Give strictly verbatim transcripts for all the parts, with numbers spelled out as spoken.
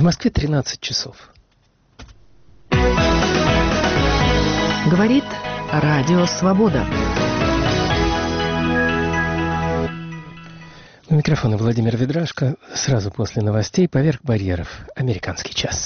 Москве тринадцать часов. Говорит Радио Свобода. У микрофона Владимир Ведрашко. Сразу после новостей «Поверх барьеров. Американский час».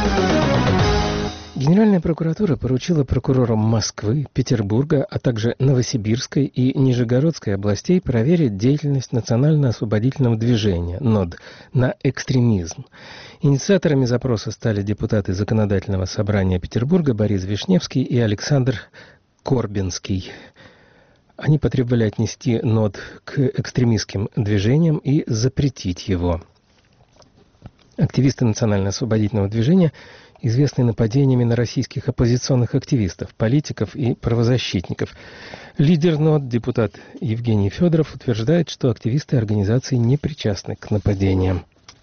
Генеральная прокуратура поручила прокурорам Москвы, Петербурга, а также Новосибирской и Нижегородской областей проверить деятельность Национально-освободительного движения НОД на экстремизм. Инициаторами запроса стали депутаты Законодательного собрания Петербурга Борис Вишневский и Александр Корбинский. Они потребовали отнести НОД к экстремистским движениям и запретить его. Активисты Национально-освободительного движения известны нападениями на российских оппозиционных активистов, политиков и правозащитников. Лидер НОД, депутат Евгений Федоров, утверждает, что активисты организации не причастны к нападениям.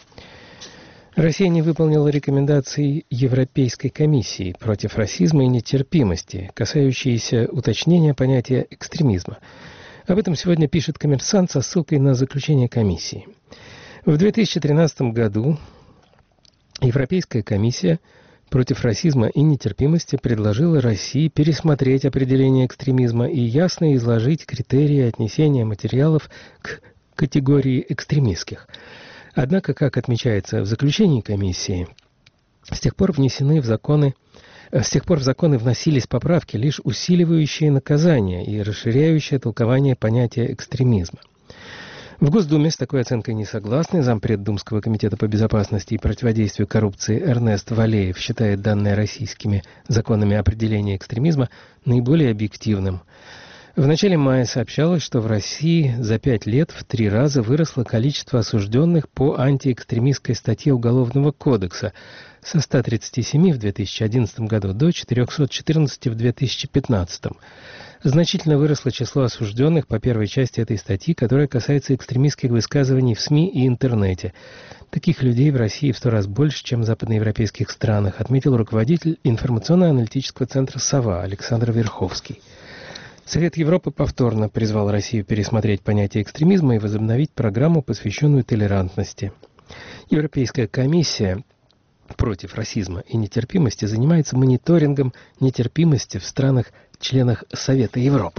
Россия не выполнила рекомендации Европейской комиссии против расизма и нетерпимости, касающиеся уточнения понятия экстремизма. Об этом сегодня пишет «Коммерсант» со ссылкой на заключение комиссии. В две тысячи тринадцатом году Европейская комиссия против расизма и нетерпимости предложила России пересмотреть определение экстремизма и ясно изложить критерии отнесения материалов к категории экстремистских. Однако, как отмечается в заключении комиссии, с тех пор внесены в законы, с тех пор в законы вносились поправки, лишь усиливающие наказания и расширяющие толкование понятия экстремизма. В Госдуме с такой оценкой не согласны. Зампред Думского комитета по безопасности и противодействию коррупции Эрнест Валеев считает данное российскими законами определение экстремизма наиболее объективным. В начале мая сообщалось, что в России за пять лет в три раза выросло количество осужденных по антиэкстремистской статье Уголовного кодекса со ста тридцати семи в две тысячи одиннадцатом году до четырехсот четырнадцати в две тысячи пятнадцатом. Значительно выросло число осужденных по первой части этой статьи, которая касается экстремистских высказываний в СМИ и интернете. Таких людей в России в сто раз больше, чем в западноевропейских странах, отметил руководитель информационно-аналитического центра «Сова» Александр Верховский. Совет Европы повторно призвал Россию пересмотреть понятие экстремизма и возобновить программу, посвященную толерантности. Европейская комиссия против расизма и нетерпимости занимается мониторингом нетерпимости в странах-членах Совета Европы.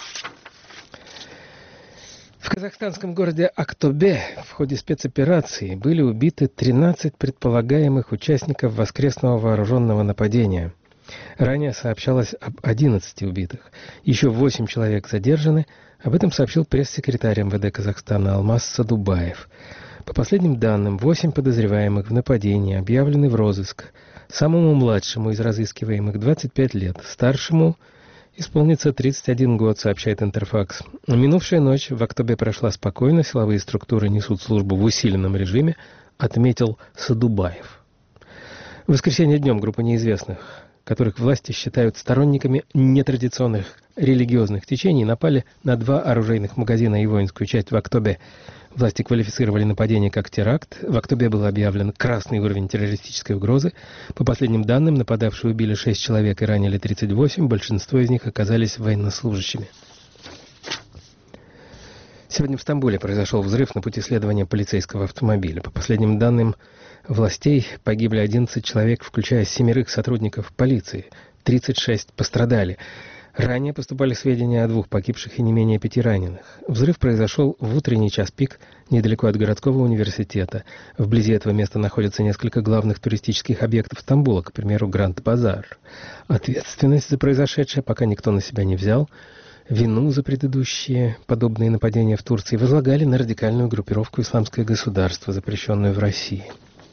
В казахстанском городе Актобе в ходе спецоперации были убиты тринадцать предполагаемых участников воскресного вооруженного нападения. Ранее сообщалось об одиннадцати убитых. Еще восемь человек задержаны. Об этом сообщил пресс-секретарь эм вэ дэ Казахстана Алмаз Садубаев. По последним данным, восемь подозреваемых в нападении объявлены в розыск. Самому младшему из разыскиваемых двадцать пять лет, старшему исполнится тридцать один год, сообщает Интерфакс. Минувшая ночь в Актобе прошла спокойно, силовые структуры несут службу в усиленном режиме, отметил Садубаев. В воскресенье днем группа неизвестных, которых власти считают сторонниками нетрадиционных религиозных течений, напали на два оружейных магазина и воинскую часть в Актобе. Власти квалифицировали нападение как теракт. В Актобе был объявлен красный уровень террористической угрозы. По последним данным, нападавшие убили шесть человек и ранили тридцать восемь. Большинство из них оказались военнослужащими. Сегодня в Стамбуле произошел взрыв на пути следования полицейского автомобиля. По последним данным властей, погибли одиннадцать человек, включая семерых сотрудников полиции. тридцать шесть пострадали. Ранее поступали сведения о двух погибших и не менее пяти раненых. Взрыв произошел в утренний час пик недалеко от городского университета. Вблизи этого места находятся несколько главных туристических объектов Стамбула, к примеру, Гранд-Базар. Ответственность за произошедшее пока никто на себя не взял. Вину за предыдущие подобные нападения в Турции возлагали на радикальную группировку «Исламское государство», запрещенную в России.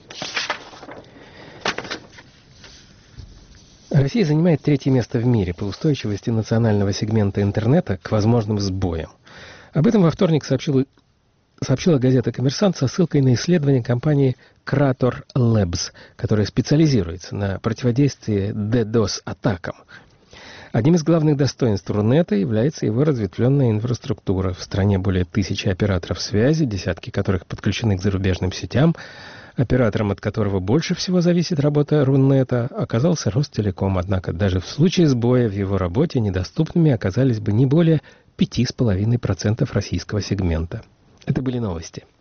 Россия занимает третье место в мире по устойчивости национального сегмента интернета к возможным сбоям. Об этом во вторник сообщила, сообщила газета «Коммерсант» со ссылкой на исследование компании Krator Labs, которая специализируется на противодействии ддос-атакам. Одним из главных достоинств Рунета является его разветвленная инфраструктура. В стране более тысячи операторов связи, десятки которых подключены к зарубежным сетям. Оператором, от которого больше всего зависит работа Рунета, оказался Ростелеком. Однако даже в случае сбоя в его работе недоступными оказались бы не более пяти с половиной процентов российского сегмента. Это были новости.